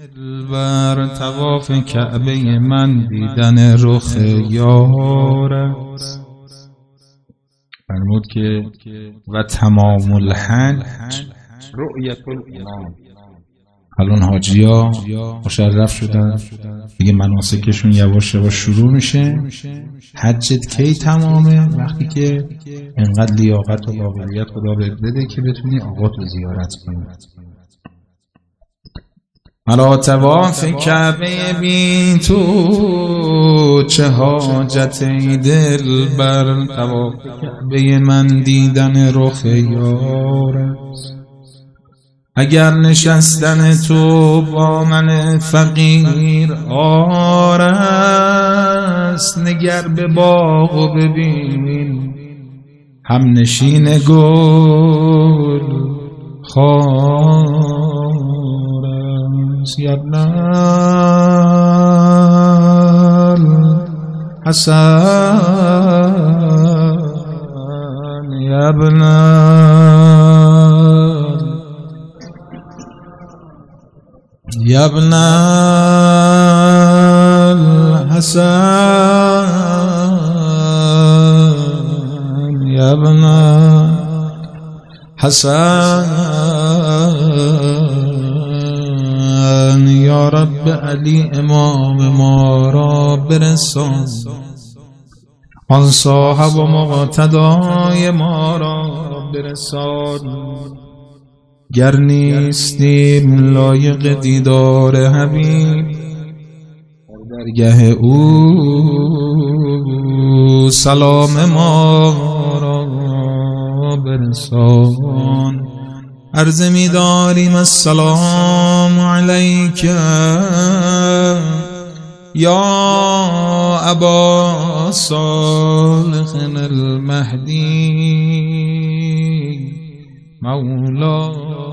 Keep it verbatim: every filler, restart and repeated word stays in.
دلبر طواف کعبه من دیدن رخ یار است. فرمود که و تمام الحج رؤیت الامام. الان حاجیا مشرف شدن دیگه، مناسکشون یواش یواش شروع میشه. حجت کی تمامه؟ وقتی که انقدر لیاقت و قابلیت خدا بهت بده که بتونی آقا تو زیارت کنی. مرا طواف کعبه بی تو چه حاجت ای دلبر، طواف کعبه من دیدن رخ یار است. اگر نشستن تو با من فقیر عار است، نگر به باغ و ببین هم نشین گل خار است. یبن الحسن یبن یبن الحسن یبن حسن، یا رب علی امام ما را برسان، آن صاحب و مقتدای ما را برسان. گر نیستیم لایق دیدار حبیب، درگه او سلام ما را برسان. عرض می داریم السلام علیک یا ابا صالح المهدی مولا